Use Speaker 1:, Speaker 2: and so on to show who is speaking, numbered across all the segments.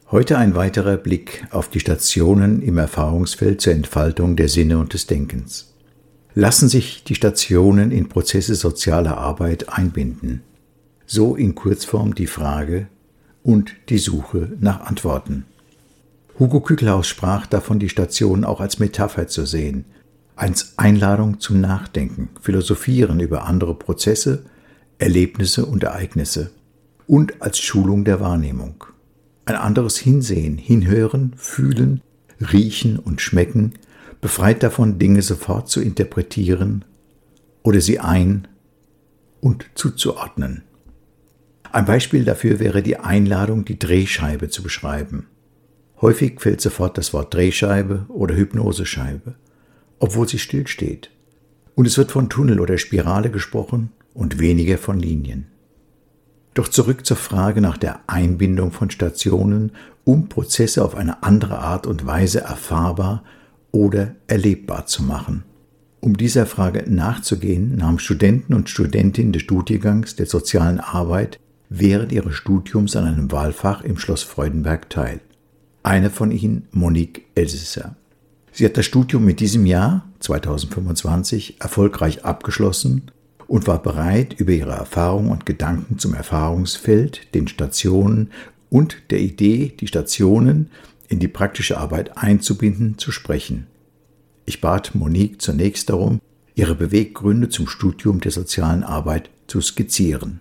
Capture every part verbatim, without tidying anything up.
Speaker 1: Heute ein weiterer Blick auf die Stationen im Erfahrungsfeld zur Entfaltung der Sinne und des Denkens. Lassen sich die Stationen in Prozesse sozialer Arbeit einbinden? So in Kurzform die Frage und die Suche nach Antworten. Hugo Küchelhaus sprach davon, die Stationen auch als Metapher zu sehen, als Einladung zum Nachdenken, Philosophieren über andere Prozesse, Erlebnisse und Ereignisse und als Schulung der Wahrnehmung. Ein anderes Hinsehen, Hinhören, Fühlen, Riechen und Schmecken befreit davon, Dinge sofort zu interpretieren oder sie ein- und zuzuordnen. Ein Beispiel dafür wäre die Einladung, die Drehscheibe zu beschreiben. Häufig fällt sofort das Wort Drehscheibe oder Hypnosescheibe, obwohl sie stillsteht. Und es wird von Tunnel oder Spirale gesprochen und weniger von Linien. Doch zurück zur Frage nach der Einbindung von Stationen, um Prozesse auf eine andere Art und Weise erfahrbar oder erlebbar zu machen. Um dieser Frage nachzugehen, nahmen Studenten und Studentinnen des Studiengangs der sozialen Arbeit während ihres Studiums an einem Wahlfach im Schloss Freudenberg teil. Eine von ihnen, Monique Elsesser. Sie hat das Studium mit diesem Jahr, zweitausendfünfundzwanzig, erfolgreich abgeschlossen und war bereit, über ihre Erfahrungen und Gedanken zum Erfahrungsfeld, den Stationen und der Idee, die Stationen in die praktische Arbeit einzubinden, zu sprechen. Ich bat Monique zunächst darum, ihre Beweggründe zum Studium der sozialen Arbeit zu skizzieren.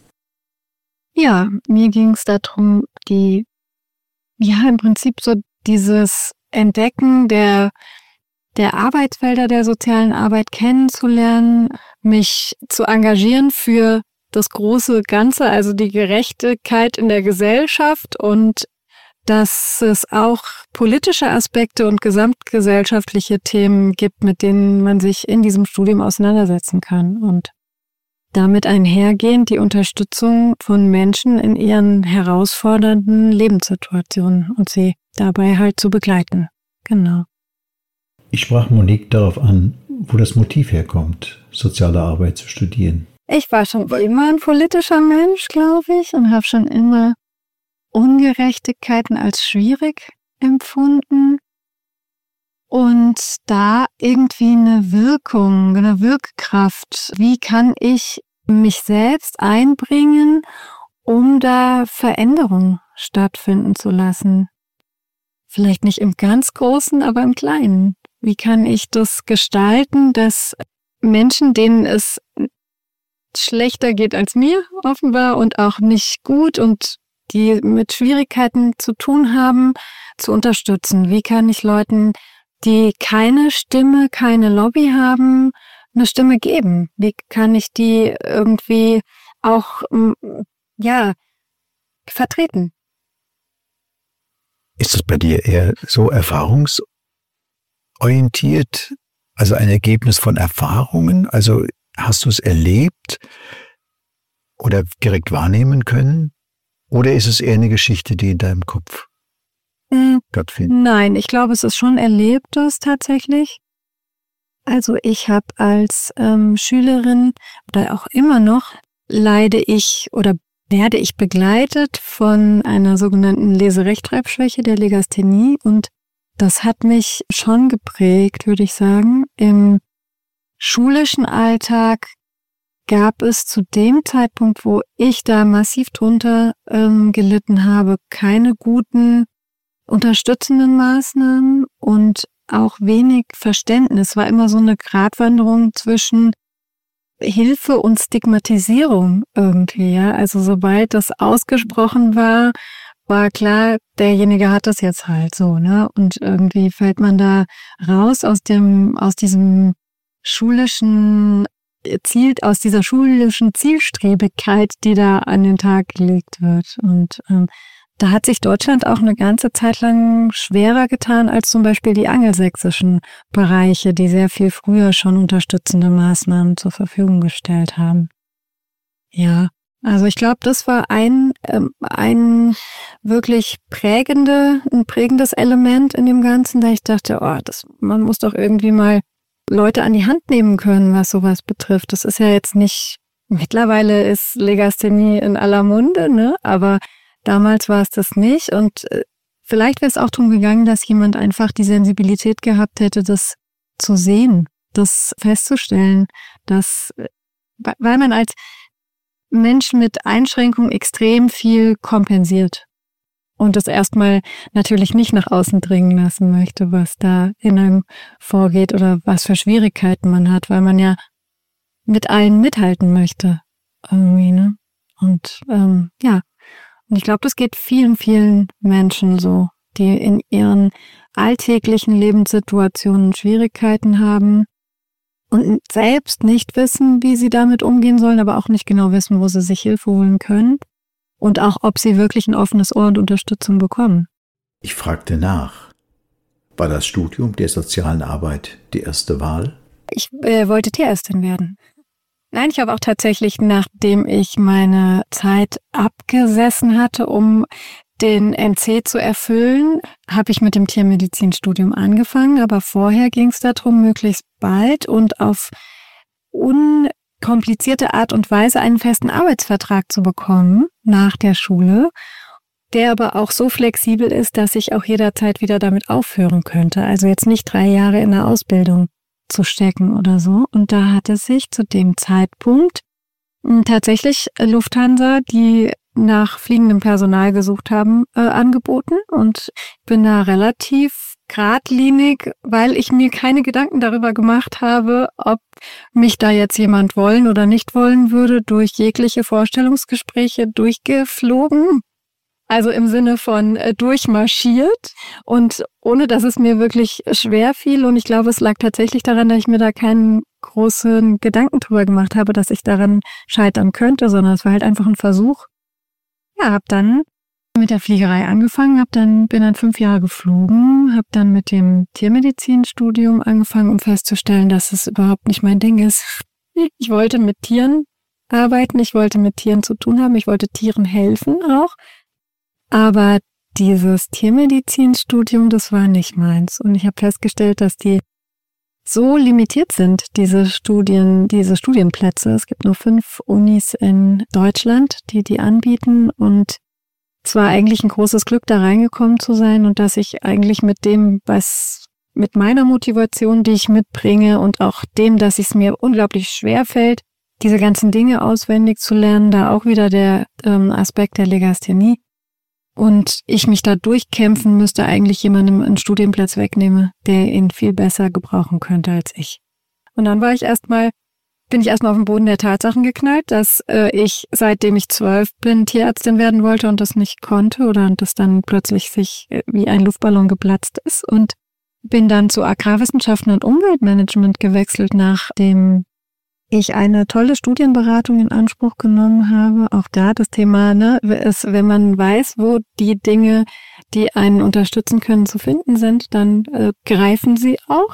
Speaker 2: Ja, mir ging es darum, die, ja, im Prinzip so dieses Entdecken der der Arbeitsfelder der sozialen Arbeit kennenzulernen, mich zu engagieren für das große Ganze, also die Gerechtigkeit in der Gesellschaft und dass es auch politische Aspekte und gesamtgesellschaftliche Themen gibt, mit denen man sich in diesem Studium auseinandersetzen kann und damit einhergehend die Unterstützung von Menschen in ihren herausfordernden Lebenssituationen und sie dabei halt zu begleiten. Genau.
Speaker 1: Ich sprach Monique darauf an, wo das Motiv herkommt, soziale Arbeit zu studieren.
Speaker 2: Ich war schon immer ein politischer Mensch, glaube ich, und habe schon immer Ungerechtigkeiten als schwierig empfunden. Und da irgendwie eine Wirkung, eine Wirkkraft. Wie kann ich mich selbst einbringen, um da Veränderung stattfinden zu lassen? Vielleicht nicht im ganz Großen, aber im Kleinen. Wie kann ich das gestalten, dass Menschen, denen es schlechter geht als mir, offenbar, und auch nicht gut und die mit Schwierigkeiten zu tun haben, zu unterstützen? Wie kann ich Leuten, die keine Stimme, keine Lobby haben, eine Stimme geben? Wie kann ich die irgendwie auch, ja, vertreten?
Speaker 1: Ist es bei dir eher so erfahrungsorientiert, also ein Ergebnis von Erfahrungen? Also hast du es erlebt oder direkt wahrnehmen können? Oder ist es eher eine Geschichte, die in deinem Kopf
Speaker 2: hm,
Speaker 1: stattfindet?
Speaker 2: Nein, ich glaube, es ist schon Erlebtes tatsächlich. Also ich habe als ähm, Schülerin oder auch immer noch leide ich oder werde ich begleitet von einer sogenannten Leserechtschreibschwäche, der Legasthenie, und das hat mich schon geprägt, würde ich sagen. Im schulischen Alltag gab es zu dem Zeitpunkt, wo ich da massiv drunter ähm, gelitten habe, keine guten unterstützenden Maßnahmen und auch wenig Verständnis. War immer so eine Gratwanderung zwischen Hilfe und Stigmatisierung irgendwie, ja. Also sobald das ausgesprochen war, war klar, derjenige hat das jetzt halt so, ne? Und irgendwie fällt man da raus aus dem, aus diesem schulischen Ziel, aus dieser schulischen Zielstrebigkeit, die da an den Tag gelegt wird. Und ähm, da hat sich Deutschland auch eine ganze Zeit lang schwerer getan als zum Beispiel die angelsächsischen Bereiche, die sehr viel früher schon unterstützende Maßnahmen zur Verfügung gestellt haben. Ja, also ich glaube, das war ein ähm, ein wirklich prägende, ein prägendes Element in dem Ganzen, da ich dachte, oh, das, man muss doch irgendwie mal Leute an die Hand nehmen können, was sowas betrifft. Das ist ja jetzt nicht, mittlerweile ist Legasthenie in aller Munde, ne? Aber damals war es das nicht und vielleicht wäre es auch darum gegangen, dass jemand einfach die Sensibilität gehabt hätte, das zu sehen, das festzustellen, dass, weil man als Mensch mit Einschränkung extrem viel kompensiert und das erstmal natürlich nicht nach außen dringen lassen möchte, was da in einem vorgeht oder was für Schwierigkeiten man hat, weil man ja mit allen mithalten möchte irgendwie, ne? Und ähm, ja, und ich glaube, das geht vielen, vielen Menschen so, die in ihren alltäglichen Lebenssituationen Schwierigkeiten haben und selbst nicht wissen, wie sie damit umgehen sollen, aber auch nicht genau wissen, wo sie sich Hilfe holen können und auch, ob sie wirklich ein offenes Ohr und Unterstützung bekommen.
Speaker 1: Ich fragte nach. War das Studium der sozialen Arbeit die erste Wahl?
Speaker 2: Ich äh, wollte Tierärztin werden. Nein, ich habe auch tatsächlich, nachdem ich meine Zeit abgesessen hatte, um den N C zu erfüllen, habe ich mit dem Tiermedizinstudium angefangen, aber vorher ging es darum, möglichst bald und auf unkomplizierte Art und Weise einen festen Arbeitsvertrag zu bekommen nach der Schule, der aber auch so flexibel ist, dass ich auch jederzeit wieder damit aufhören könnte. Also jetzt nicht drei Jahre in der Ausbildung zu stecken oder so. Und da hatte sich zu dem Zeitpunkt tatsächlich Lufthansa, die nach fliegendem Personal gesucht haben, äh, angeboten und bin da relativ geradlinig, weil ich mir keine Gedanken darüber gemacht habe, ob mich da jetzt jemand wollen oder nicht wollen würde, durch jegliche Vorstellungsgespräche durchgeflogen. Also im Sinne von äh, durchmarschiert und ohne, dass es mir wirklich schwer fiel. Und ich glaube, es lag tatsächlich daran, dass ich mir da keinen großen Gedanken drüber gemacht habe, dass ich daran scheitern könnte, sondern es war halt einfach ein Versuch. Ja, habe dann mit der Fliegerei angefangen, hab dann bin dann fünf Jahre geflogen, habe dann mit dem Tiermedizinstudium angefangen, um festzustellen, dass es überhaupt nicht mein Ding ist. Ich wollte mit Tieren arbeiten, ich wollte mit Tieren zu tun haben, ich wollte Tieren helfen auch. Aber dieses Tiermedizinstudium, das war nicht meins. Und ich habe festgestellt, dass die so limitiert sind, diese Studien, diese Studienplätze. Es gibt nur fünf Unis in Deutschland, die die anbieten. Und es war eigentlich ein großes Glück, da reingekommen zu sein und dass ich eigentlich mit dem, was mit meiner Motivation, die ich mitbringe und auch dem, dass es mir unglaublich schwer fällt, diese ganzen Dinge auswendig zu lernen, da auch wieder der ähm, Aspekt der Legasthenie. Und ich mich da durchkämpfen müsste, eigentlich jemandem einen Studienplatz wegnehme, der ihn viel besser gebrauchen könnte als ich. Und dann war ich erstmal, bin ich erstmal auf den Boden der Tatsachen geknallt, dass äh, ich, seitdem ich zwölf bin, Tierärztin werden wollte und das nicht konnte oder das dann plötzlich sich äh, wie ein Luftballon geplatzt ist und bin dann zu Agrarwissenschaften und Umweltmanagement gewechselt, nachdem ich eine tolle Studienberatung in Anspruch genommen habe. Auch da das Thema, ne, ist, wenn man weiß, wo die Dinge, die einen unterstützen können, zu finden sind, dann äh, greifen sie auch.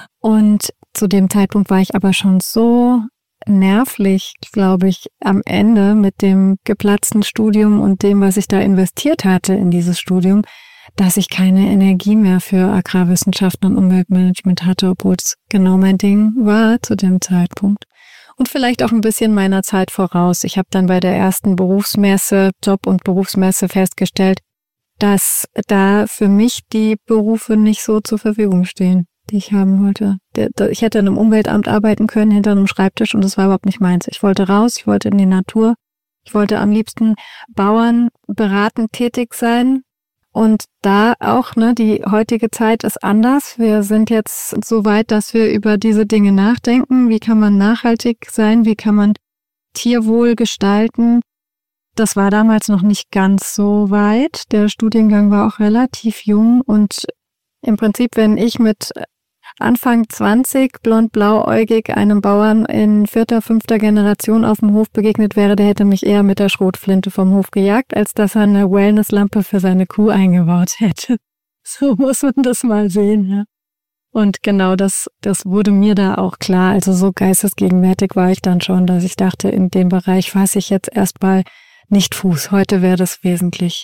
Speaker 2: Und zu dem Zeitpunkt war ich aber schon so nervlich, glaube ich, am Ende mit dem geplatzten Studium und dem, was ich da investiert hatte in dieses Studium, dass ich keine Energie mehr für Agrarwissenschaften und Umweltmanagement hatte, obwohl es genau mein Ding war zu dem Zeitpunkt. Und vielleicht auch ein bisschen meiner Zeit voraus. Ich habe dann bei der ersten Berufsmesse, Job- und Berufsmesse festgestellt, dass da für mich die Berufe nicht so zur Verfügung stehen, die ich haben wollte. Ich hätte in einem Umweltamt arbeiten können, hinter einem Schreibtisch, und das war überhaupt nicht meins. Ich wollte raus, ich wollte in die Natur, ich wollte am liebsten Bauern beratend tätig sein. Und da auch, ne, die heutige Zeit ist anders. Wir sind jetzt so weit, dass wir über diese Dinge nachdenken. Wie kann man nachhaltig sein? Wie kann man Tierwohl gestalten? Das war damals noch nicht ganz so weit. Der Studiengang war auch relativ jung und im Prinzip, wenn ich mit Anfang zwanzig, blond-blauäugig, einem Bauern in vierter, fünfter Generation auf dem Hof begegnet wäre, der hätte mich eher mit der Schrotflinte vom Hof gejagt, als dass er eine Wellnesslampe für seine Kuh eingebaut hätte. So muss man das mal sehen, ja. Und genau das, das wurde mir da auch klar. Also so geistesgegenwärtig war ich dann schon, dass ich dachte, in dem Bereich fasse ich jetzt erstmal nicht Fuß. Heute wäre das wesentlich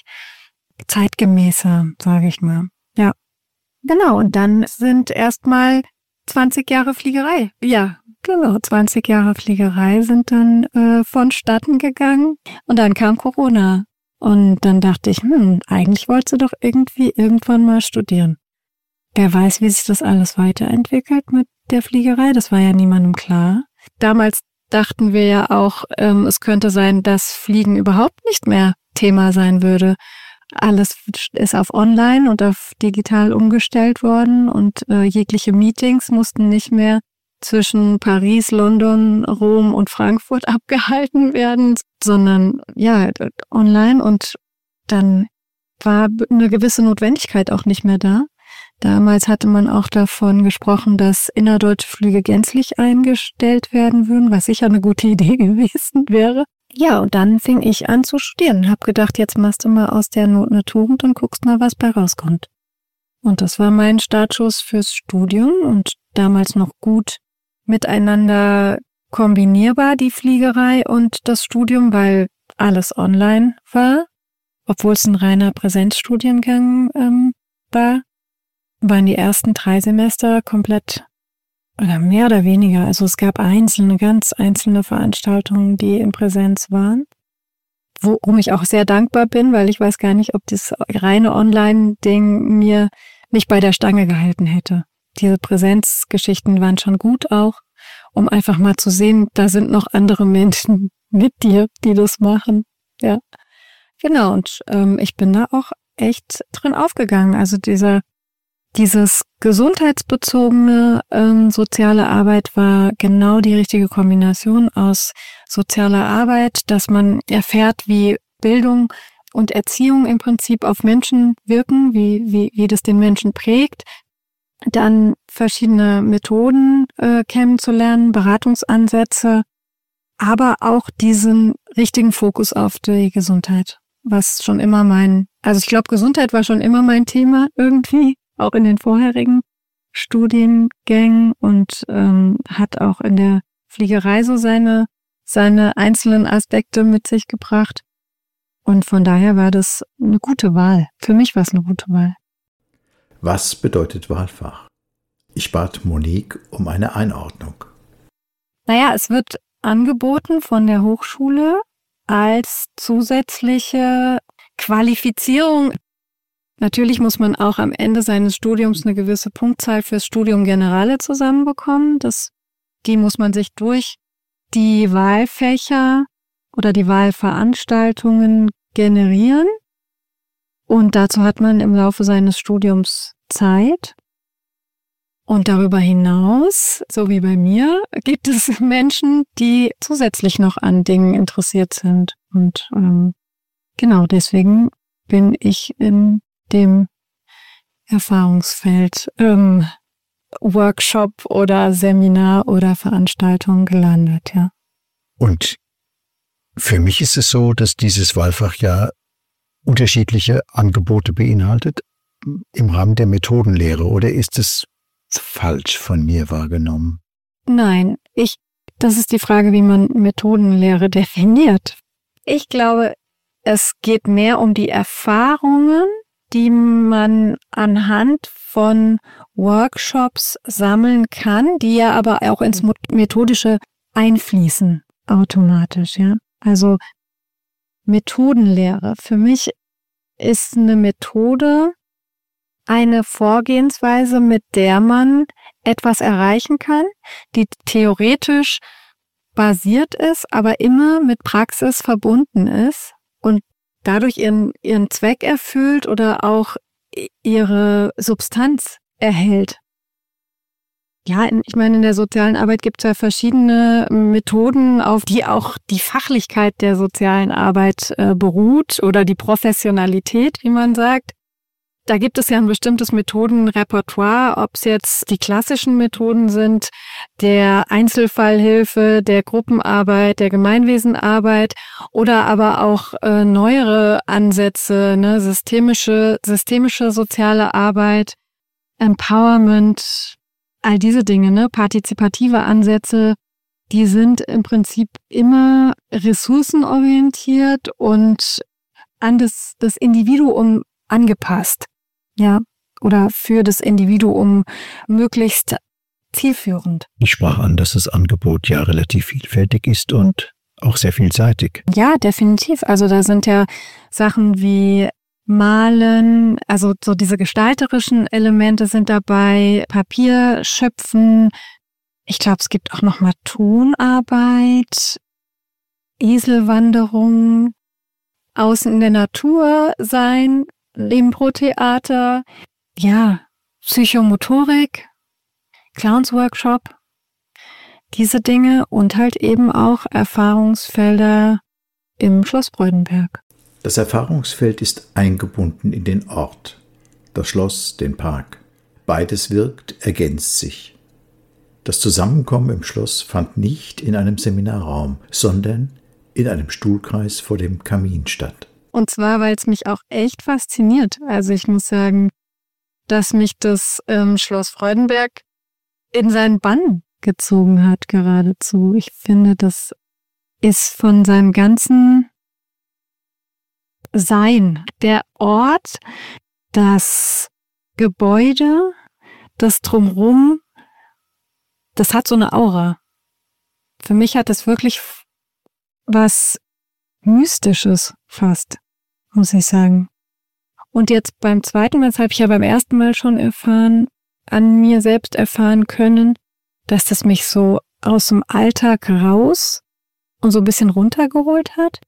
Speaker 2: zeitgemäßer, sage ich mal. Ja. Genau, und dann sind erstmal zwanzig Jahre Fliegerei. Ja, genau, zwanzig Jahre Fliegerei sind dann äh, vonstatten gegangen. Und dann kam Corona. Und dann dachte ich, hm, eigentlich wollte sie doch irgendwie irgendwann mal studieren. Wer weiß, wie sich das alles weiterentwickelt mit der Fliegerei, das war ja niemandem klar. Damals dachten wir ja auch, ähm, es könnte sein, dass Fliegen überhaupt nicht mehr Thema sein würde. Alles ist auf online und auf digital umgestellt worden und äh, jegliche Meetings mussten nicht mehr zwischen Paris, London, Rom und Frankfurt abgehalten werden, sondern ja, online, und dann war eine gewisse Notwendigkeit auch nicht mehr da. Damals hatte man auch davon gesprochen, dass innerdeutsche Flüge gänzlich eingestellt werden würden, was sicher eine gute Idee gewesen wäre. Ja, und dann fing ich an zu studieren. Hab gedacht, jetzt machst du mal aus der Not eine Tugend und guckst mal, was bei rauskommt. Und das war mein Startschuss fürs Studium und damals noch gut miteinander kombinierbar, die Fliegerei und das Studium, weil alles online war, obwohl es ein reiner Präsenzstudiengang ähm, war. Waren die ersten drei Semester komplett oder mehr oder weniger. Also es gab einzelne, ganz einzelne Veranstaltungen, die in Präsenz waren, worum ich auch sehr dankbar bin, weil ich weiß gar nicht, ob das reine Online-Ding mir nicht bei der Stange gehalten hätte. Diese Präsenzgeschichten waren schon gut auch, um einfach mal zu sehen, da sind noch andere Menschen mit dir, die das machen. Ja, genau. Und ähm, ich bin da auch echt drin aufgegangen. Also dieser Dieses gesundheitsbezogene ähm, soziale Arbeit war genau die richtige Kombination aus sozialer Arbeit, dass man erfährt, wie Bildung und Erziehung im Prinzip auf Menschen wirken, wie wie wie das den Menschen prägt, dann verschiedene Methoden äh, kennenzulernen, Beratungsansätze, aber auch diesen richtigen Fokus auf die Gesundheit, was schon immer mein, also ich glaube, Gesundheit war schon immer mein Thema irgendwie, auch in den vorherigen Studiengängen, und ähm, hat auch in der Fliegerei so seine seine einzelnen Aspekte mit sich gebracht. Und von daher war das eine gute Wahl. Für mich war es eine gute Wahl.
Speaker 1: Was bedeutet Wahlfach? Ich bat Monique um eine Einordnung.
Speaker 2: Naja, es wird angeboten von der Hochschule als zusätzliche Qualifizierung. Natürlich muss man auch am Ende seines Studiums eine gewisse Punktzahl fürs Studium Generale zusammenbekommen. Das, die muss man sich durch die Wahlfächer oder die Wahlveranstaltungen generieren. Und dazu hat man im Laufe seines Studiums Zeit. Und darüber hinaus, so wie bei mir, gibt es Menschen, die zusätzlich noch an Dingen interessiert sind. Und ähm, genau deswegen bin ich in dem Erfahrungsfeld ähm, Workshop oder Seminar oder Veranstaltung gelandet, ja.
Speaker 3: Und für mich ist es so, dass dieses Wahlfach ja unterschiedliche Angebote beinhaltet im Rahmen der Methodenlehre, oder ist es falsch von mir wahrgenommen?
Speaker 2: Nein, ich, das ist die Frage, wie man Methodenlehre definiert. Ich glaube, es geht mehr um die Erfahrungen, die man anhand von Workshops sammeln kann, die ja aber auch ins Methodische einfließen, automatisch, ja. Also Methodenlehre. Für mich ist eine Methode eine Vorgehensweise, mit der man etwas erreichen kann, die theoretisch basiert ist, aber immer mit Praxis verbunden ist und dadurch ihren, ihren Zweck erfüllt oder auch ihre Substanz erhält. Ja, ich meine, in der sozialen Arbeit gibt es ja verschiedene Methoden, auf die auch die Fachlichkeit der sozialen Arbeit äh, beruht oder die Professionalität, wie man sagt. Da gibt es ja ein bestimmtes Methodenrepertoire, ob es jetzt die klassischen Methoden sind, der Einzelfallhilfe, der Gruppenarbeit, der Gemeinwesenarbeit oder aber auch äh, neuere Ansätze, ne, systemische, systemische soziale Arbeit, Empowerment, all diese Dinge, ne, partizipative Ansätze, die sind im Prinzip immer ressourcenorientiert und an das, das Individuum angepasst. Ja, oder für das Individuum möglichst zielführend.
Speaker 3: Ich sprach an, dass das Angebot ja relativ vielfältig ist und auch sehr vielseitig.
Speaker 2: Ja, definitiv. Also da sind ja Sachen wie Malen, also so diese gestalterischen Elemente sind dabei, Papier schöpfen. Ich glaube, es gibt auch noch mal Tonarbeit, Eselwanderung, außen in der Natur sein, Impro-Theater, ja, Psychomotorik, Clowns-Workshop, diese Dinge und halt eben auch Erfahrungsfelder im Schloss Freudenberg.
Speaker 1: Das Erfahrungsfeld ist eingebunden in den Ort, das Schloss, den Park. Beides wirkt, ergänzt sich. Das Zusammenkommen im Schloss fand nicht in einem Seminarraum, sondern in einem Stuhlkreis vor dem Kamin statt.
Speaker 2: Und zwar, weil es mich auch echt fasziniert. Also ich muss sagen, dass mich das ähm, Schloss Freudenberg in seinen Bann gezogen hat geradezu. Ich finde, das ist von seinem ganzen Sein, der Ort, das Gebäude, das Drumherum, das hat so eine Aura. Für mich hat es wirklich was Mystisches fast, muss ich sagen. Und jetzt beim zweiten Mal, das habe ich ja beim ersten Mal schon erfahren, an mir selbst erfahren können, dass das mich so aus dem Alltag raus und so ein bisschen runtergeholt hat.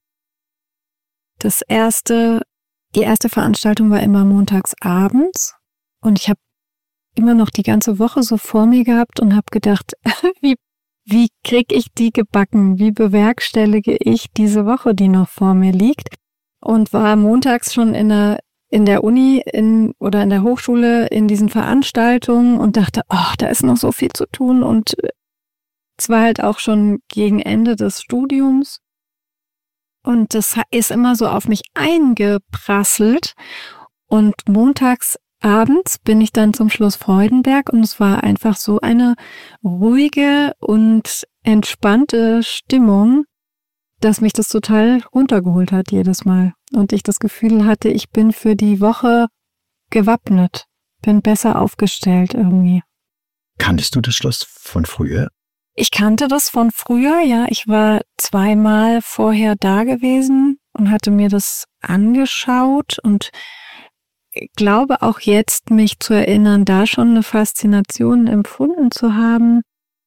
Speaker 2: Das erste, die erste Veranstaltung war immer montags abends und ich habe immer noch die ganze Woche so vor mir gehabt und habe gedacht, wie, wie kriege ich die gebacken? Wie bewerkstellige ich diese Woche, die noch vor mir liegt? Und war montags schon in der, in der Uni in, oder in der Hochschule in diesen Veranstaltungen und dachte, ach, da ist noch so viel zu tun und es war halt auch schon gegen Ende des Studiums. Und das ist immer so auf mich eingeprasselt. Und montags abends bin ich dann zum Schloss Freudenberg und es war einfach so eine ruhige und entspannte Stimmung, dass mich das total runtergeholt hat jedes Mal. Und ich das Gefühl hatte, ich bin für die Woche gewappnet, bin besser aufgestellt irgendwie.
Speaker 3: Kanntest du das Schloss von früher?
Speaker 2: Ich kannte das von früher, ja. Ich war zweimal vorher da gewesen und hatte mir das angeschaut und glaube auch jetzt, mich zu erinnern, da schon eine Faszination empfunden zu haben.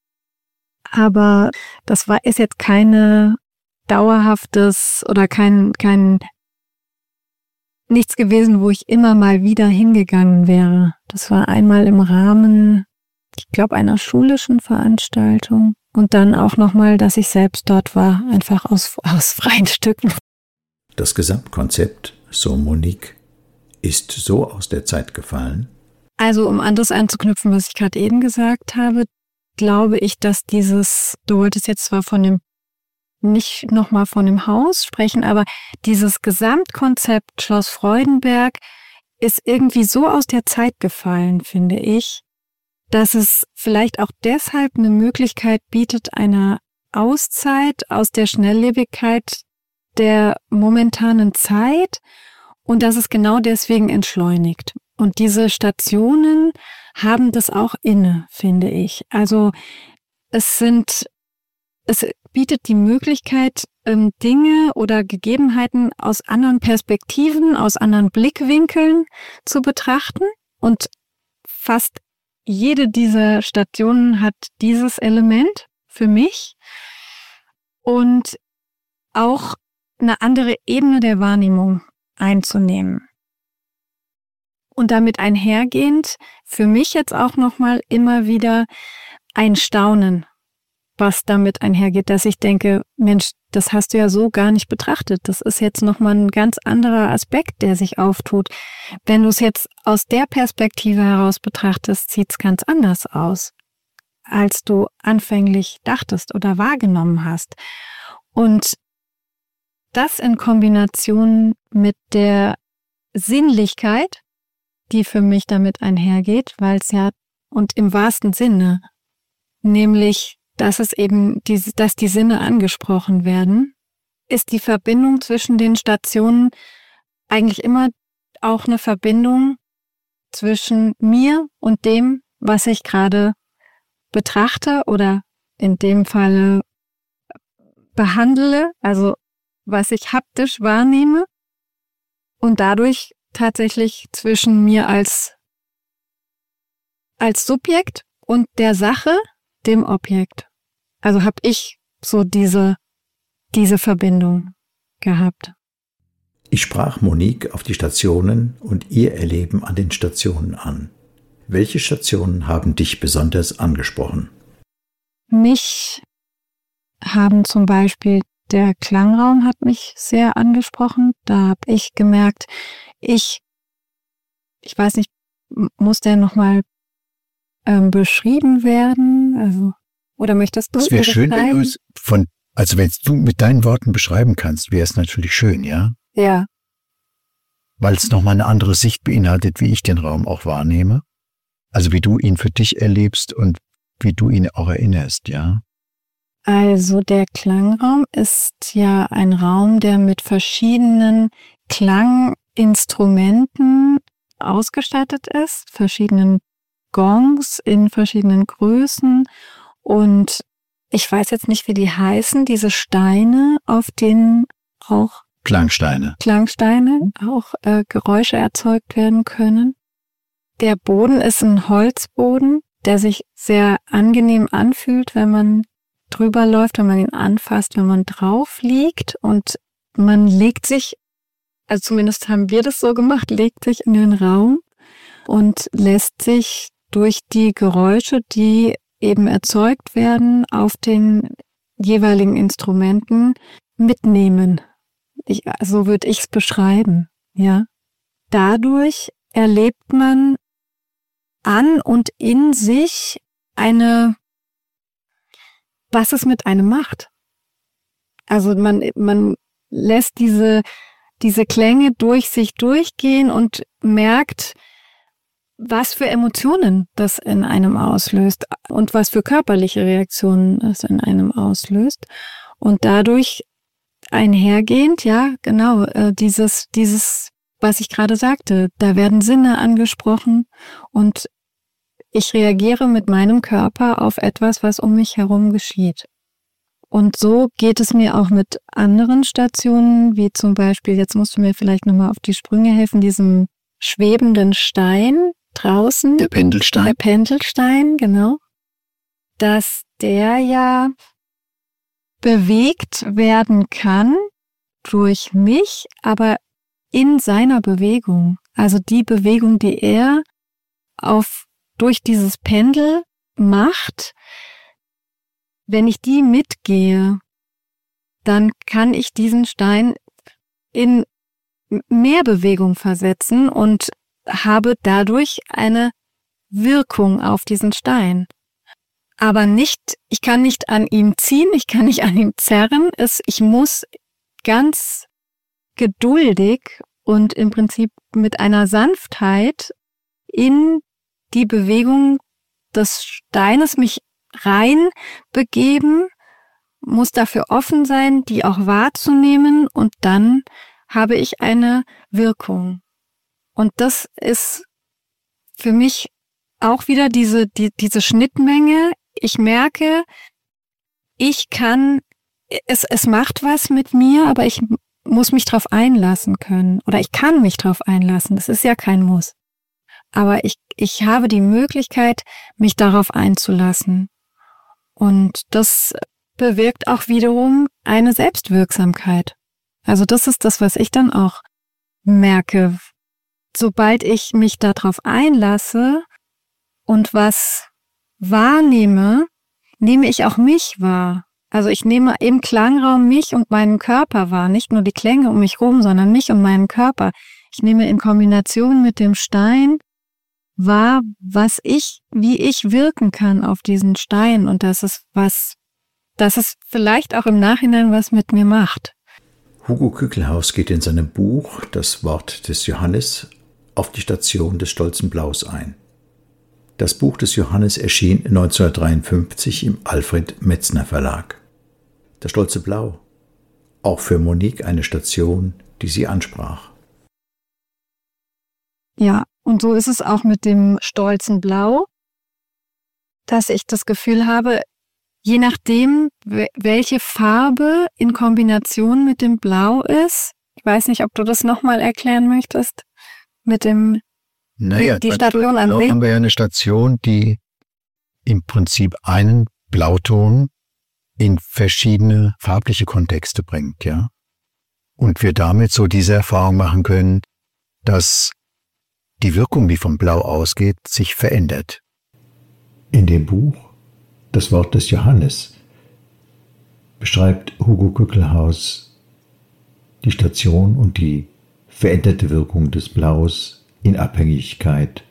Speaker 2: Aber das war, ist jetzt keine dauerhaftes oder kein, kein, nichts gewesen, wo ich immer mal wieder hingegangen wäre. Das war einmal im Rahmen, ich glaube, einer schulischen Veranstaltung und dann auch nochmal, dass ich selbst dort war, einfach aus, aus freien Stücken.
Speaker 1: Das Gesamtkonzept, so Monique, ist so aus der Zeit gefallen?
Speaker 2: Also um an das anzuknüpfen, was ich gerade eben gesagt habe, glaube ich, dass dieses, du wolltest jetzt zwar von dem, nicht nochmal von dem Haus sprechen, aber dieses Gesamtkonzept Schloss Freudenberg ist irgendwie so aus der Zeit gefallen, finde ich, dass es vielleicht auch deshalb eine Möglichkeit bietet, einer Auszeit aus der Schnelllebigkeit der momentanen Zeit und dass es genau deswegen entschleunigt. Und diese Stationen haben das auch inne, finde ich. Also es sind, es bietet die Möglichkeit, Dinge oder Gegebenheiten aus anderen Perspektiven, aus anderen Blickwinkeln zu betrachten und fast jede dieser Stationen hat dieses Element für mich und auch eine andere Ebene der Wahrnehmung einzunehmen. Und damit einhergehend für mich jetzt auch nochmal immer wieder ein Staunen, was damit einhergeht, dass ich denke, Mensch, das hast du ja so gar nicht betrachtet. Das ist jetzt nochmal ein ganz anderer Aspekt, der sich auftut. Wenn du es jetzt aus der Perspektive heraus betrachtest, sieht es ganz anders aus, als du anfänglich dachtest oder wahrgenommen hast. Und das in Kombination mit der Sinnlichkeit, die für mich damit einhergeht, weil es ja, und im wahrsten Sinne, nämlich dass es eben, die, dass die Sinne angesprochen werden, ist die Verbindung zwischen den Stationen eigentlich immer auch eine Verbindung zwischen mir und dem, was ich gerade betrachte oder in dem Falle behandle, also was ich haptisch wahrnehme und dadurch tatsächlich zwischen mir als, als Subjekt und der Sache, dem Objekt. Also habe ich so diese, diese Verbindung gehabt.
Speaker 1: Ich sprach Monique auf die Stationen und ihr Erleben an den Stationen an. Welche Stationen haben dich besonders angesprochen?
Speaker 2: Mich haben zum Beispiel, der Klangraum hat mich sehr angesprochen. Da habe ich gemerkt, ich, ich weiß nicht, muss der nochmal ähm, beschrieben werden? Also, oder möchtest du?
Speaker 3: Es wäre schön, wenn du es von, also wenn du mit deinen Worten beschreiben kannst, wäre es natürlich schön, ja?
Speaker 2: Ja.
Speaker 3: Weil es nochmal eine andere Sicht beinhaltet, wie ich den Raum auch wahrnehme. Also wie du ihn für dich erlebst und wie du ihn auch erinnerst, ja?
Speaker 2: Also der Klangraum ist ja ein Raum, der mit verschiedenen Klanginstrumenten ausgestattet ist, verschiedenen Gongs in verschiedenen Größen und ich weiß jetzt nicht, wie die heißen, diese Steine, auf denen auch
Speaker 3: Klangsteine.
Speaker 2: Klangsteine, auch äh, Geräusche erzeugt werden können. Der Boden ist ein Holzboden, der sich sehr angenehm anfühlt, wenn man drüber läuft, wenn man ihn anfasst, wenn man drauf liegt und man legt sich, also zumindest haben wir das so gemacht, legt sich in den Raum und lässt sich durch die Geräusche, die eben erzeugt werden, auf den jeweiligen Instrumenten mitnehmen. Ich, so würde ich es beschreiben, ja. Dadurch erlebt man an und in sich eine, was es mit einem macht. Also man, man lässt diese, diese Klänge durch sich durchgehen und merkt, was für Emotionen das in einem auslöst und was für körperliche Reaktionen es in einem auslöst. Und dadurch einhergehend, ja, genau, äh, dieses, dieses, was ich gerade sagte, da werden Sinne angesprochen und ich reagiere mit meinem Körper auf etwas, was um mich herum geschieht. Und so geht es mir auch mit anderen Stationen, wie zum Beispiel, jetzt musst du mir vielleicht nochmal auf die Sprünge helfen, diesem schwebenden Stein draußen.
Speaker 3: Der Pendelstein.
Speaker 2: Der Pendelstein, genau. Dass der ja bewegt werden kann durch mich, aber in seiner Bewegung. Also die Bewegung, die er auf durch dieses Pendel macht, wenn ich die mitgehe, dann kann ich diesen Stein in mehr Bewegung versetzen und habe dadurch eine Wirkung auf diesen Stein. Aber nicht, ich kann nicht an ihm ziehen, ich kann nicht an ihm zerren, es, ich muss ganz geduldig und im Prinzip mit einer Sanftheit in die Bewegung des Steines mich rein begeben, muss dafür offen sein, die auch wahrzunehmen und dann habe ich eine Wirkung. Und das ist für mich auch wieder diese, die, diese Schnittmenge. Ich merke, ich kann, es, es macht was mit mir, aber ich muss mich drauf einlassen können oder ich kann mich drauf einlassen. Das ist ja kein Muss. Aber ich, ich habe die Möglichkeit, mich darauf einzulassen. Und das bewirkt auch wiederum eine Selbstwirksamkeit. Also das ist das, was ich dann auch merke. Sobald ich mich darauf einlasse und was wahrnehme, nehme ich auch mich wahr. Also ich nehme im Klangraum mich und meinen Körper wahr, nicht nur die Klänge um mich rum, sondern mich und meinen Körper. Ich nehme in Kombination mit dem Stein wahr, was ich, wie ich wirken kann auf diesen Stein und das ist was, dass es vielleicht auch im Nachhinein was mit mir macht.
Speaker 1: Hugo Küchelhaus geht in seinem Buch Das Wort des Johannes auf die Station des stolzen Blaus ein. Das Buch des Johannes erschien neunzehnhundertdreiundfünfzig im Alfred Metzner Verlag. Das stolze Blau, auch für Monique eine Station, die sie ansprach.
Speaker 2: Ja, und so ist es auch mit dem stolzen Blau, dass ich das Gefühl habe, je nachdem, welche Farbe in Kombination mit dem Blau ist. Ich weiß nicht, ob du das nochmal erklären möchtest. Mit dem,
Speaker 3: naja,
Speaker 2: die Station an sich.
Speaker 3: Haben wir ja eine Station, die im Prinzip einen Blauton in verschiedene farbliche Kontexte bringt, ja. Und wir damit so diese Erfahrung machen können, dass die Wirkung, die vom Blau ausgeht, sich verändert.
Speaker 1: In dem Buch Das Wort des Johannes beschreibt Hugo Kückelhaus die Station und die veränderte Wirkung des Blaus in Abhängigkeit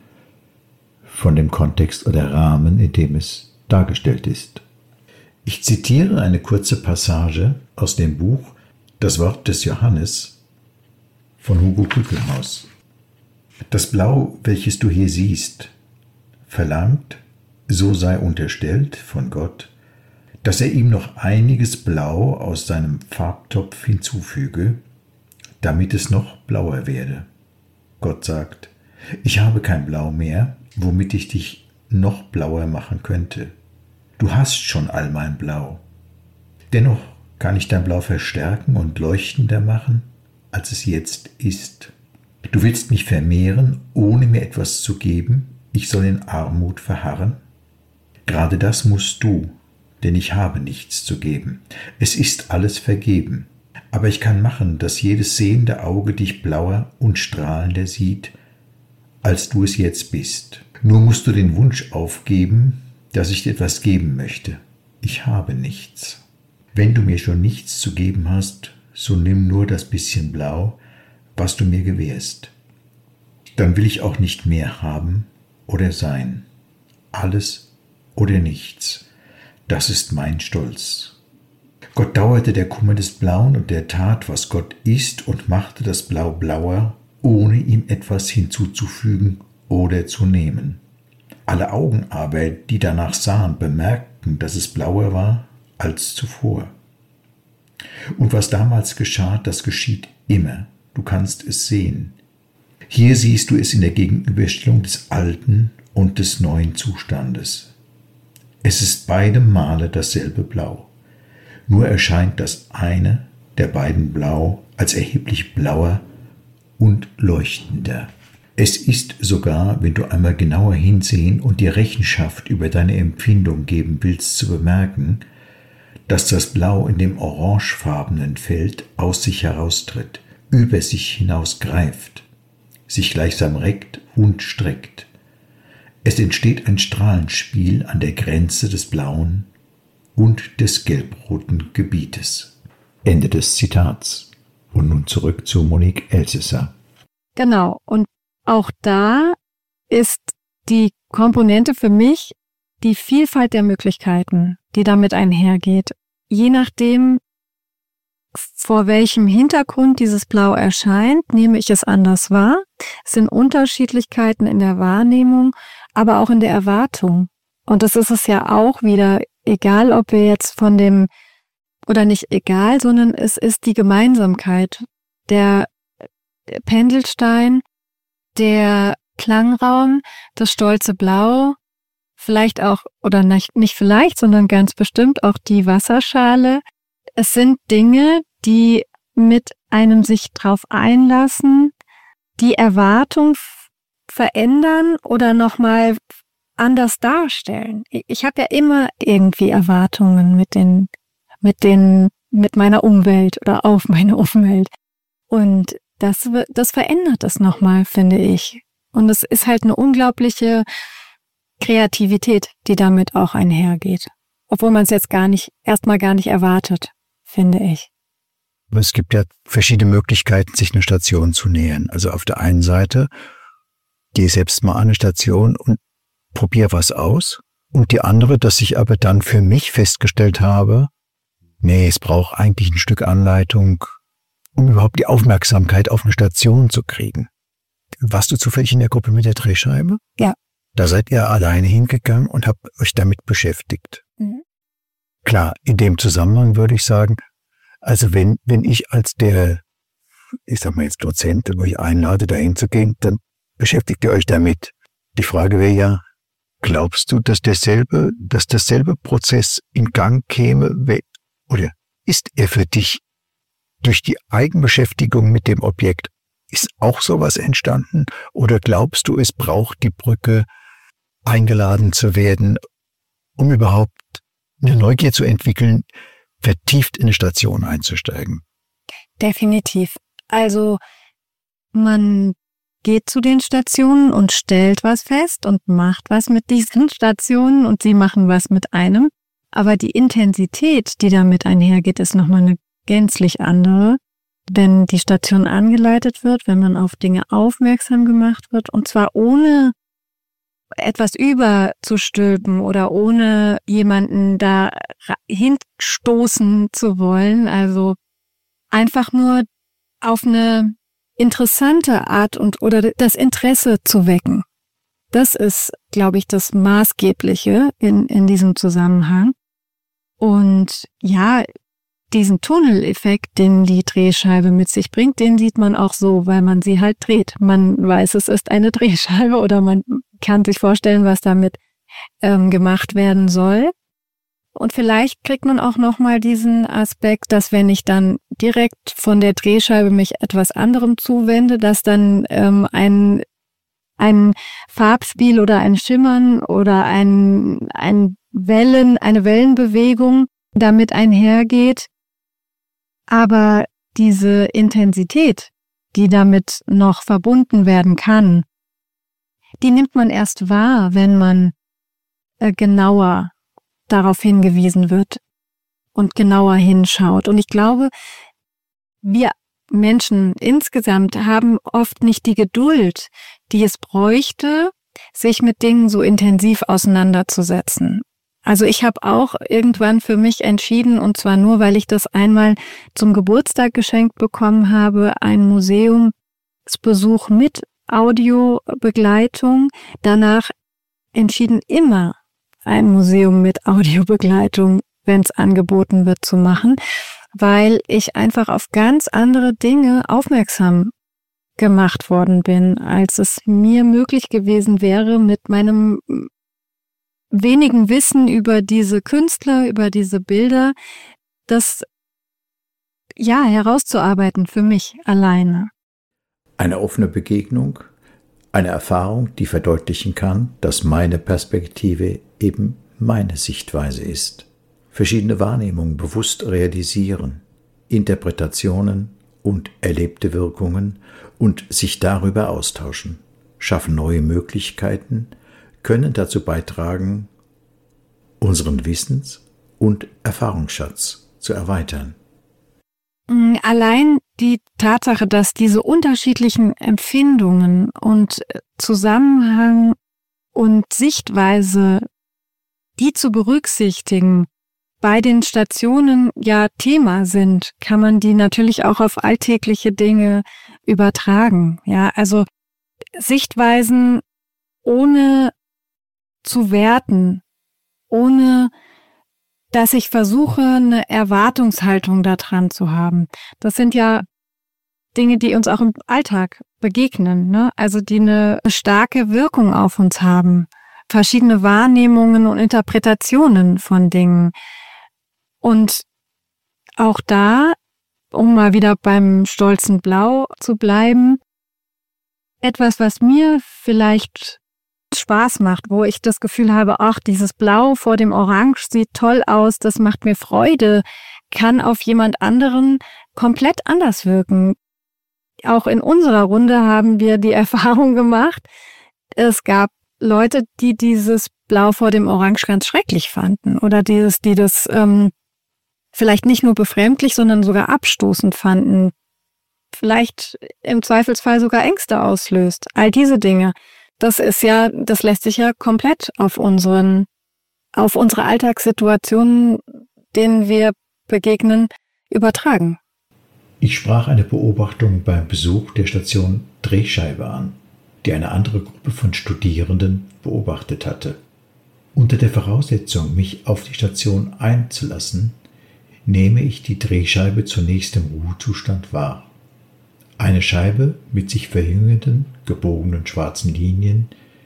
Speaker 1: von dem Kontext oder Rahmen, in dem es dargestellt ist. Ich zitiere eine kurze Passage aus dem Buch Das Wort des Johannes von Hugo Kückelhaus. Das Blau, welches du hier siehst, verlangt, so sei unterstellt von Gott, dass er ihm noch einiges Blau aus seinem Farbtopf hinzufüge, damit es noch blauer werde. Gott sagt, ich habe kein Blau mehr, womit ich dich noch blauer machen könnte. Du hast schon all mein Blau. Dennoch kann ich dein Blau verstärken und leuchtender machen, als es jetzt ist. Du willst mich vermehren, ohne mir etwas zu geben, ich soll in Armut verharren? Gerade das musst du, denn ich habe nichts zu geben. Es ist alles vergeben. Aber ich kann machen, dass jedes sehende Auge dich blauer und strahlender sieht, als du es jetzt bist. Nur musst du den Wunsch aufgeben, dass ich dir etwas geben möchte. Ich habe nichts. Wenn du mir schon nichts zu geben hast, so nimm nur das bisschen Blau, was du mir gewährst. Dann will ich auch nicht mehr haben oder sein. Alles oder nichts. Das ist mein Stolz. Gott dauerte der Kummer des Blauen und der tat, was Gott ist, und machte das Blau blauer, ohne ihm etwas hinzuzufügen oder zu nehmen. Alle Augen aber, die danach sahen, bemerkten, dass es blauer war als zuvor. Und was damals geschah, das geschieht immer. Du kannst es sehen. Hier siehst du es in der Gegenüberstellung des alten und des neuen Zustandes. Es ist beide Male dasselbe Blau. Nur erscheint das eine der beiden Blau als erheblich blauer und leuchtender. Es ist sogar, wenn du einmal genauer hinsehen und dir Rechenschaft über deine Empfindung geben willst, zu bemerken, dass das Blau in dem orangefarbenen Feld aus sich heraustritt, über sich hinaus greift, sich gleichsam reckt und streckt. Es entsteht ein Strahlenspiel an der Grenze des Blauen und des gelbroten Gebietes. Ende des Zitats. Und nun zurück zu Monique Elsässer.
Speaker 2: Genau, und auch da ist die Komponente für mich die Vielfalt der Möglichkeiten, die damit einhergeht. Je nachdem, vor welchem Hintergrund dieses Blau erscheint, nehme ich es anders wahr. Es sind Unterschiedlichkeiten in der Wahrnehmung, aber auch in der Erwartung. Und das ist es ja auch wieder, egal ob wir jetzt von dem, oder nicht egal, sondern es ist die Gemeinsamkeit. Der Pendelstein, der Klangraum, das stolze Blau, vielleicht auch, oder nicht, nicht vielleicht, sondern ganz bestimmt auch die Wasserschale. Es sind Dinge, die mit einem sich drauf einlassen, die Erwartung verändern oder nochmal anders darstellen. Ich habe ja immer irgendwie Erwartungen mit den, mit den, mit meiner Umwelt oder auf meine Umwelt. Und das, das verändert es nochmal, finde ich. Und es ist halt eine unglaubliche Kreativität, die damit auch einhergeht. Obwohl man es jetzt gar nicht, erstmal gar nicht erwartet, finde ich.
Speaker 3: Aber es gibt ja verschiedene Möglichkeiten, sich einer Station zu nähern. Also auf der einen Seite, geh selbst mal an eine Station und probier was aus. Und die andere, dass ich aber dann für mich festgestellt habe, nee, es braucht eigentlich ein Stück Anleitung, um überhaupt die Aufmerksamkeit auf eine Station zu kriegen. Warst du zufällig in der Gruppe mit der Drehscheibe?
Speaker 2: Ja.
Speaker 3: Da seid ihr alleine hingegangen und habt euch damit beschäftigt. Mhm. Klar, in dem Zusammenhang würde ich sagen, also wenn, wenn ich als der, ich sag mal jetzt Dozent, euch einlade, dahin zu gehen, dann beschäftigt ihr euch damit. Die Frage wäre ja, Glaubst du, dass derselbe, dass derselbe Prozess in Gang käme, oder ist er für dich durch die Eigenbeschäftigung mit dem Objekt, ist auch sowas entstanden? Oder glaubst du, es braucht die Brücke, eingeladen zu werden, um überhaupt eine Neugier zu entwickeln, vertieft in eine Station einzusteigen?
Speaker 2: Definitiv. Also man geht zu den Stationen und stellt was fest und macht was mit diesen Stationen und sie machen was mit einem. Aber die Intensität, die damit einhergeht, ist nochmal eine gänzlich andere. Wenn die Station angeleitet wird, wenn man auf Dinge aufmerksam gemacht wird und zwar ohne etwas überzustülpen oder ohne jemanden da hinstoßen zu wollen, also einfach nur auf eine interessante Art und oder das Interesse zu wecken. Das ist, glaube ich, das Maßgebliche in, in diesem Zusammenhang. Und ja, diesen Tunneleffekt, den die Drehscheibe mit sich bringt, den sieht man auch so, weil man sie halt dreht. Man weiß, es ist eine Drehscheibe oder man kann sich vorstellen, was damit ähm, gemacht werden soll. Und vielleicht kriegt man auch nochmal diesen Aspekt, dass wenn ich dann direkt von der Drehscheibe mich etwas anderem zuwende, dass dann ähm, ein, ein Farbspiel oder ein Schimmern oder ein, ein Wellen, eine Wellenbewegung damit einhergeht. Aber diese Intensität, die damit noch verbunden werden kann, die nimmt man erst wahr, wenn man äh, genauer darauf hingewiesen wird und genauer hinschaut. Und ich glaube, wir Menschen insgesamt haben oft nicht die Geduld, die es bräuchte, sich mit Dingen so intensiv auseinanderzusetzen. Also ich habe auch irgendwann für mich entschieden, und zwar nur, weil ich das einmal zum Geburtstag geschenkt bekommen habe, ein Museumsbesuch mit Audiobegleitung. Danach entschieden immer ein Museum mit Audiobegleitung, wenn es angeboten wird, zu machen, weil ich einfach auf ganz andere Dinge aufmerksam gemacht worden bin, als es mir möglich gewesen wäre, mit meinem wenigen Wissen über diese Künstler, über diese Bilder, das ja herauszuarbeiten für mich alleine.
Speaker 1: Eine offene Begegnung, eine Erfahrung, die verdeutlichen kann, dass meine Perspektive eben meine Sichtweise ist. Verschiedene Wahrnehmungen bewusst realisieren, Interpretationen und erlebte Wirkungen und sich darüber austauschen, schaffen neue Möglichkeiten, können dazu beitragen, unseren Wissens- und Erfahrungsschatz zu erweitern.
Speaker 2: Allein die Tatsache, dass diese unterschiedlichen Empfindungen und Zusammenhang und Sichtweise, die zu berücksichtigen, bei den Stationen ja Thema sind, kann man die natürlich auch auf alltägliche Dinge übertragen. Ja, also Sichtweisen ohne zu werten, ohne dass ich versuche, eine Erwartungshaltung daran zu haben. Das sind ja Dinge, die uns auch im Alltag begegnen, ne? Also die eine starke Wirkung auf uns haben. Verschiedene Wahrnehmungen und Interpretationen von Dingen. Und auch da, um mal wieder beim stolzen Blau zu bleiben, etwas, was mir vielleicht Spaß macht, wo ich das Gefühl habe, ach, dieses Blau vor dem Orange sieht toll aus, das macht mir Freude, kann auf jemand anderen komplett anders wirken. Auch in unserer Runde haben wir die Erfahrung gemacht, es gab Leute, die dieses Blau vor dem Orange ganz schrecklich fanden oder dieses, die das ähm, vielleicht nicht nur befremdlich, sondern sogar abstoßend fanden, vielleicht im Zweifelsfall sogar Ängste auslöst. All diese Dinge. Das ist ja, das lässt sich ja komplett auf unseren, auf unsere Alltagssituationen, denen wir begegnen, übertragen.
Speaker 1: Ich sprach eine Beobachtung beim Besuch der Station Drehscheibe an, die eine andere Gruppe von Studierenden beobachtet hatte. Unter der Voraussetzung, mich auf die Station einzulassen, nehme ich die Drehscheibe zunächst im Ruhezustand wahr. Eine Scheibe mit sich verjüngenden, gebogenen schwarzen Linien,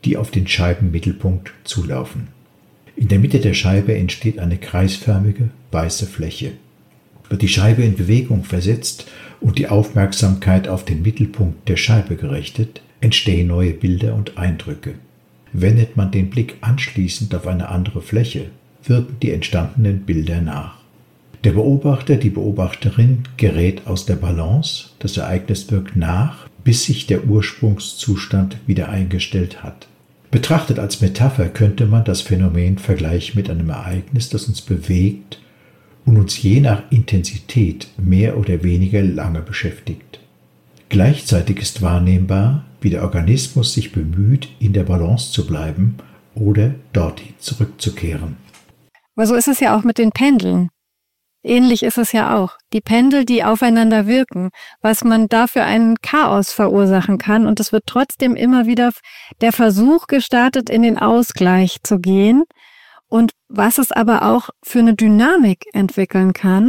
Speaker 1: die auf den Scheibenmittelpunkt zulaufen. In der Mitte der Scheibe entsteht eine kreisförmige, weiße Fläche. Wird die Scheibe in Bewegung versetzt und die Aufmerksamkeit auf den Mittelpunkt der Scheibe gerichtet, entstehen neue Bilder und Eindrücke. Wendet man den Blick anschließend auf eine andere Fläche, wirken die entstandenen Bilder nach. Der Beobachter, die Beobachterin gerät aus der Balance, das Ereignis wirkt nach, bis sich der Ursprungszustand wieder eingestellt hat. Betrachtet als Metapher könnte man das Phänomen vergleichen mit einem Ereignis, das uns bewegt und uns je nach Intensität mehr oder weniger lange beschäftigt. Gleichzeitig ist wahrnehmbar, wie der Organismus sich bemüht, in der Balance zu bleiben oder dorthin zurückzukehren.
Speaker 2: Aber so ist es ja auch mit den Pendeln. Ähnlich ist es ja auch. Die Pendel, die aufeinander wirken, was man da für einen Chaos verursachen kann. Und es wird trotzdem immer wieder der Versuch gestartet, in den Ausgleich zu gehen. Und was es aber auch für eine Dynamik entwickeln kann,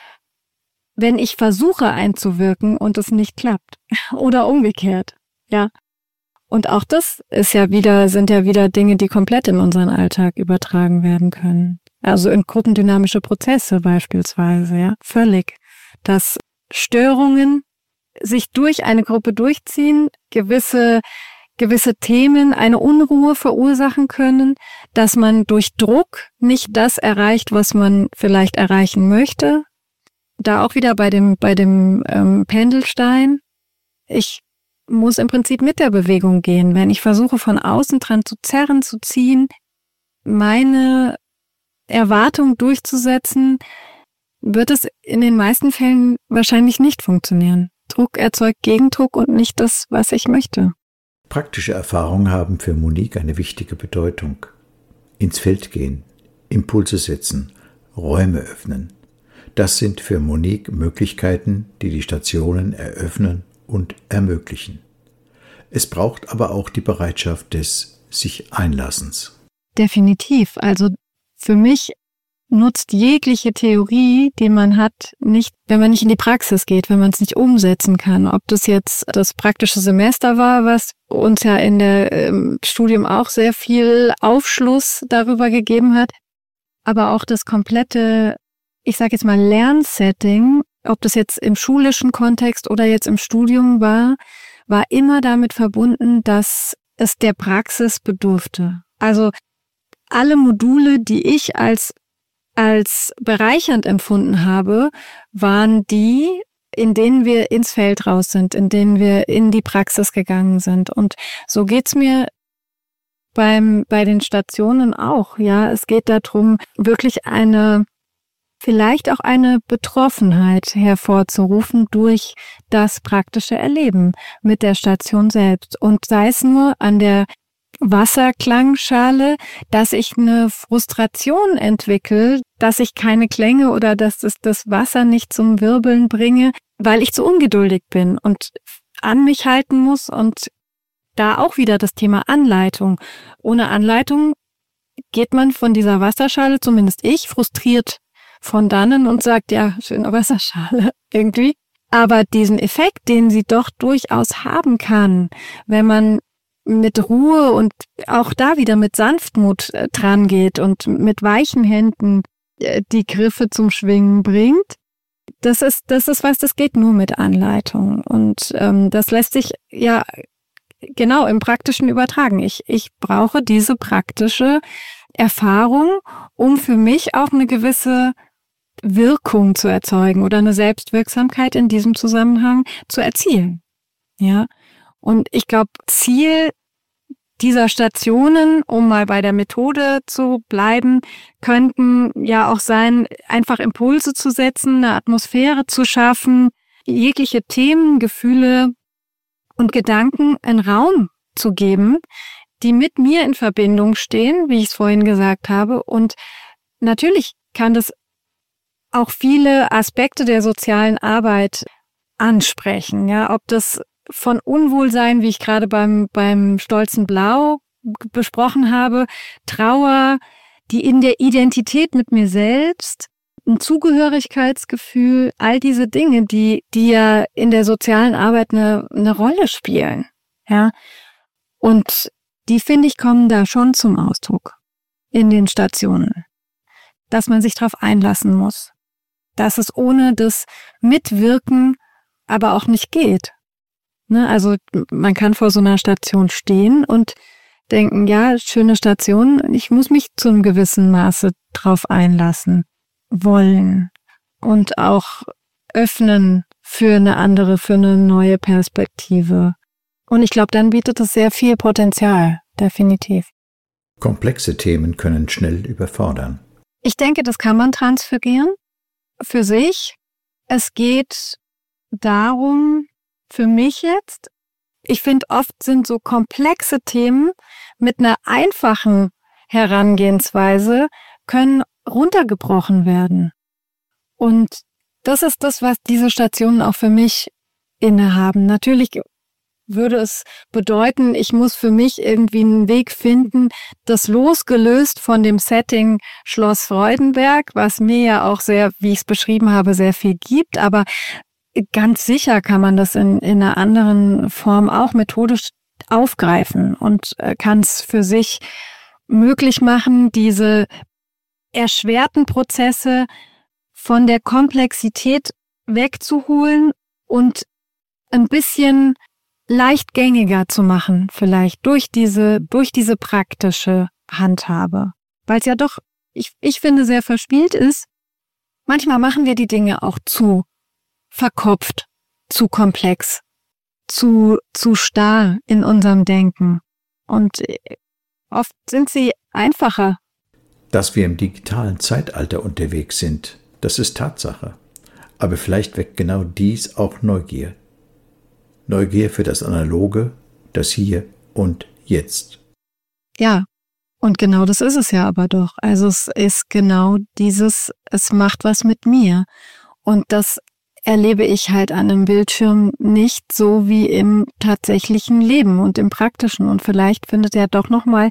Speaker 2: wenn ich versuche einzuwirken und es nicht klappt. Oder umgekehrt. Ja. Und auch das ist ja wieder, sind ja wieder Dinge, die komplett in unseren Alltag übertragen werden können. Also in gruppendynamische Prozesse beispielsweise, ja, völlig. Dass Störungen sich durch eine Gruppe durchziehen, gewisse, gewisse Themen eine Unruhe verursachen können, dass man durch Druck nicht das erreicht, was man vielleicht erreichen möchte. Da auch wieder bei dem, bei dem ähm, Pendelstein. Ich muss im Prinzip mit der Bewegung gehen. Wenn ich versuche, von außen dran zu zerren, zu ziehen, meine Erwartung durchzusetzen, wird es in den meisten Fällen wahrscheinlich nicht funktionieren. Druck erzeugt Gegendruck und nicht das, was ich möchte.
Speaker 1: Praktische Erfahrungen haben für Monique eine wichtige Bedeutung. Ins Feld gehen, Impulse setzen, Räume öffnen. Das sind für Monique Möglichkeiten, die die Stationen eröffnen und ermöglichen. Es braucht aber auch die Bereitschaft des sich Einlassens.
Speaker 2: Definitiv. Also für mich nutzt jegliche Theorie, die man hat, nicht, wenn man nicht in die Praxis geht, wenn man es nicht umsetzen kann. Ob das jetzt das praktische Semester war, was uns ja in der im Studium auch sehr viel Aufschluss darüber gegeben hat, aber auch das komplette, ich sage jetzt mal Lernsetting, ob das jetzt im schulischen Kontext oder jetzt im Studium war, war immer damit verbunden, dass es der Praxis bedurfte. Also alle Module, die ich als, als bereichernd empfunden habe, waren die, in denen wir ins Feld raus sind, in denen wir in die Praxis gegangen sind. Und so geht's mir beim, bei den Stationen auch. Ja, es geht darum, wirklich eine, vielleicht auch eine Betroffenheit hervorzurufen durch das praktische Erleben mit der Station selbst. Und sei es nur an der Wasserklangschale, dass ich eine Frustration entwickle, dass ich keine Klänge oder dass es das Wasser nicht zum Wirbeln bringe, weil ich zu ungeduldig bin und an mich halten muss. Und da auch wieder das Thema Anleitung. Ohne Anleitung geht man von dieser Wasserschale, zumindest ich, frustriert von dannen und sagt, ja, schöne Wasserschale irgendwie. Aber diesen Effekt, den sie doch durchaus haben kann, wenn man mit Ruhe und auch da wieder mit Sanftmut äh, dran geht und mit weichen Händen äh, die Griffe zum Schwingen bringt, das ist, das ist was, das geht nur mit Anleitung. Und ähm, das lässt sich ja genau im Praktischen übertragen. Ich, ich brauche diese praktische Erfahrung, um für mich auch eine gewisse Wirkung zu erzeugen oder eine Selbstwirksamkeit in diesem Zusammenhang zu erzielen. Ja. Und ich glaube, Ziel dieser Stationen, um mal bei der Methode zu bleiben, könnten ja auch sein, einfach Impulse zu setzen, eine Atmosphäre zu schaffen, jegliche Themen, Gefühle und Gedanken einen Raum zu geben, die mit mir in Verbindung stehen, wie ich es vorhin gesagt habe. Und natürlich kann das auch viele Aspekte der sozialen Arbeit ansprechen, ja, ob das von Unwohlsein, wie ich gerade beim beim Stolzen Blau besprochen habe, Trauer, die in der Identität mit mir selbst, ein Zugehörigkeitsgefühl, all diese Dinge, die die ja in der sozialen Arbeit eine eine Rolle spielen, ja. Und die finde ich kommen da schon zum Ausdruck in den Stationen. Dass man sich darauf einlassen muss. Dass es ohne das Mitwirken aber auch nicht geht. Ne? Also man kann vor so einer Station stehen und denken, ja, schöne Station, ich muss mich zu einem gewissen Maße drauf einlassen wollen und auch öffnen für eine andere, für eine neue Perspektive. Und ich glaube, dann bietet es sehr viel Potenzial, definitiv.
Speaker 1: Komplexe Themen können schnell überfordern.
Speaker 2: Ich denke, das kann man transferieren für sich. Es geht darum, für mich jetzt, ich finde, oft sind so komplexe Themen mit einer einfachen Herangehensweise können runtergebrochen werden. Und das ist das, was diese Stationen auch für mich innehaben. Natürlich würde es bedeuten, ich muss für mich irgendwie einen Weg finden, das losgelöst von dem Setting Schloss Freudenberg, was mir ja auch sehr, wie ich es beschrieben habe, sehr viel gibt, aber ganz sicher kann man das in, in einer anderen Form auch methodisch aufgreifen und kann es für sich möglich machen, diese erschwerten Prozesse von der Komplexität wegzuholen und ein bisschen leichtgängiger zu machen, vielleicht durch diese, durch diese praktische Handhabe. Weil es ja doch, ich, ich finde, sehr verspielt ist. Manchmal machen wir die Dinge auch zu verkopft, zu komplex, zu, zu starr in unserem Denken. Und oft sind sie einfacher.
Speaker 1: Dass wir im digitalen Zeitalter unterwegs sind, das ist Tatsache. Aber vielleicht weckt genau dies auch Neugier. Neugier für das Analoge, das Hier und Jetzt.
Speaker 2: Ja, und genau das ist es ja aber doch. Also es ist genau dieses, es macht was mit mir. Und das erlebe ich halt an einem Bildschirm nicht so wie im tatsächlichen Leben und im Praktischen. Und vielleicht findet ja doch nochmal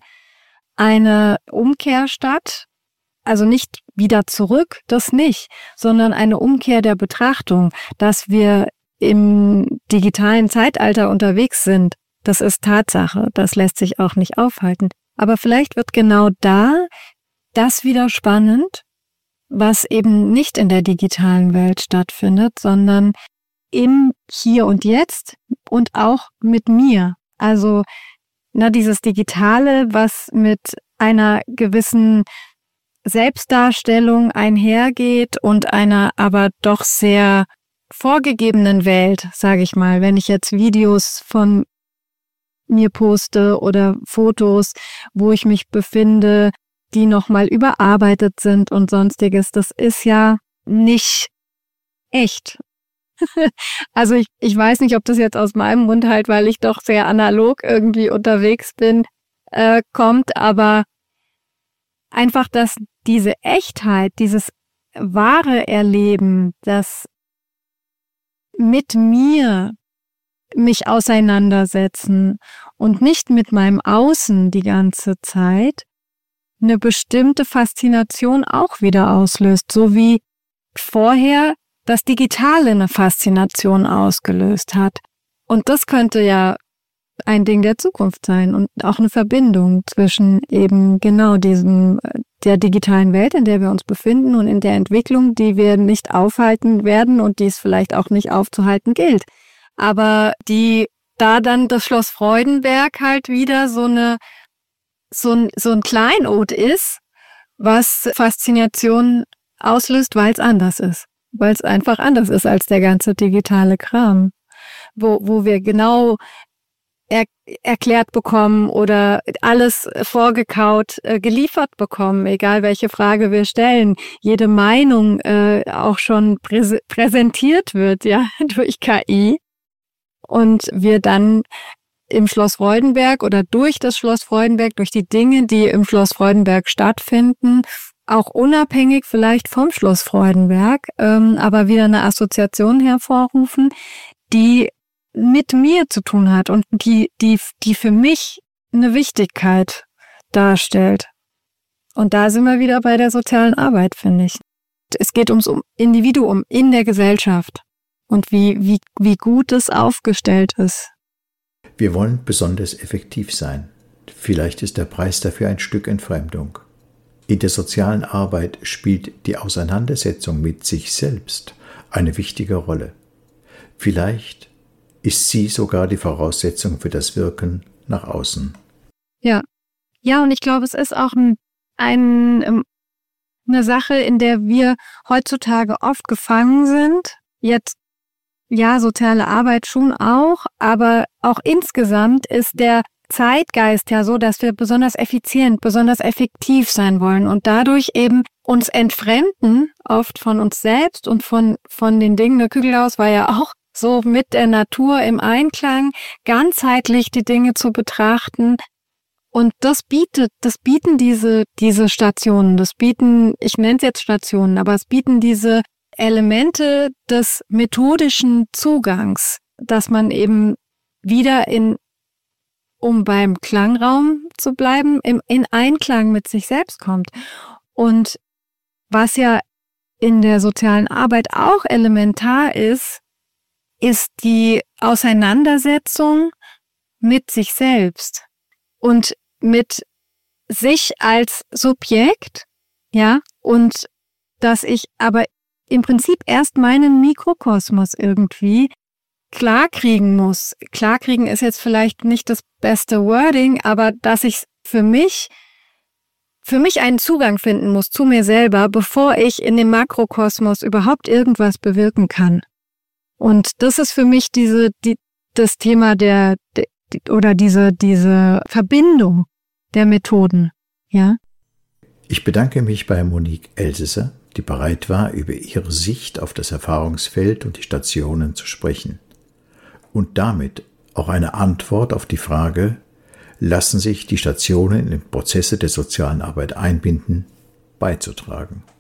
Speaker 2: eine Umkehr statt. Also nicht wieder zurück, das nicht, sondern eine Umkehr der Betrachtung, dass wir im digitalen Zeitalter unterwegs sind. Das ist Tatsache, das lässt sich auch nicht aufhalten. Aber vielleicht wird genau da das wieder spannend, was eben nicht in der digitalen Welt stattfindet, sondern im Hier und Jetzt und auch mit mir. Also na, dieses Digitale, was mit einer gewissen Selbstdarstellung einhergeht und einer aber doch sehr vorgegebenen Welt, sage ich mal, wenn ich jetzt Videos von mir poste oder Fotos, wo ich mich befinde, die nochmal überarbeitet sind und sonstiges, das ist ja nicht echt. Also ich, ich weiß nicht, ob das jetzt aus meinem Mund halt, weil ich doch sehr analog irgendwie unterwegs bin, äh, kommt, aber einfach, dass diese Echtheit, dieses wahre Erleben, das mit mir mich auseinandersetzen und nicht mit meinem Außen die ganze Zeit, eine bestimmte Faszination auch wieder auslöst, so wie vorher das Digitale eine Faszination ausgelöst hat. Und das könnte ja ein Ding der Zukunft sein und auch eine Verbindung zwischen eben genau diesem, der digitalen Welt, in der wir uns befinden und in der Entwicklung, die wir nicht aufhalten werden und die es vielleicht auch nicht aufzuhalten gilt. Aber die, da dann das Schloss Freudenberg halt wieder so eine, so ein, so ein Kleinod ist, was Faszination auslöst, weil es anders ist. Weil es einfach anders ist als der ganze digitale Kram. Wo, wo wir genau er, erklärt bekommen oder alles vorgekaut äh, geliefert bekommen, egal welche Frage wir stellen. Jede Meinung äh, auch schon präse- präsentiert wird, ja, durch K I. Und wir dann im Schloss Freudenberg oder durch das Schloss Freudenberg, durch die Dinge, die im Schloss Freudenberg stattfinden, auch unabhängig vielleicht vom Schloss Freudenberg, ähm, aber wieder eine Assoziation hervorrufen, die mit mir zu tun hat und die, die, die für mich eine Wichtigkeit darstellt. Und da sind wir wieder bei der sozialen Arbeit, finde ich. Es geht ums Individuum in der Gesellschaft und wie, wie, wie gut es aufgestellt ist.
Speaker 1: Wir wollen besonders effektiv sein. Vielleicht ist der Preis dafür ein Stück Entfremdung. In der sozialen Arbeit spielt die Auseinandersetzung mit sich selbst eine wichtige Rolle. Vielleicht ist sie sogar die Voraussetzung für das Wirken nach außen.
Speaker 2: Ja, ja, und ich glaube, es ist auch ein, ein, eine Sache, in der wir heutzutage oft gefangen sind. Jetzt, ja, soziale Arbeit schon auch, aber auch insgesamt ist der Zeitgeist ja so, dass wir besonders effizient, besonders effektiv sein wollen und dadurch eben uns entfremden, oft von uns selbst und von, von den Dingen. Der Kügelhaus war ja auch so mit der Natur im Einklang, ganzheitlich die Dinge zu betrachten. Und das bietet, das bieten diese, diese Stationen, das bieten, ich nenne es jetzt Stationen, aber es bieten diese Elemente des methodischen Zugangs, dass man eben wieder in, um beim Klangraum zu bleiben, im, in Einklang mit sich selbst kommt. Und was ja in der sozialen Arbeit auch elementar ist, ist die Auseinandersetzung mit sich selbst und mit sich als Subjekt, ja, und dass ich aber im Prinzip erst meinen Mikrokosmos irgendwie klarkriegen muss. Klarkriegen ist jetzt vielleicht nicht das beste Wording, aber dass ich für mich, für mich einen Zugang finden muss zu mir selber, bevor ich in dem Makrokosmos überhaupt irgendwas bewirken kann. Und das ist für mich diese, die, das Thema der, der oder diese, diese Verbindung der Methoden, ja.
Speaker 1: Ich bedanke mich bei Monique Elsässer, die bereit war, über ihre Sicht auf das Erfahrungsfeld und die Stationen zu sprechen. Und damit auch eine Antwort auf die Frage, lassen sich die Stationen in Prozesse der sozialen Arbeit einbinden, beizutragen.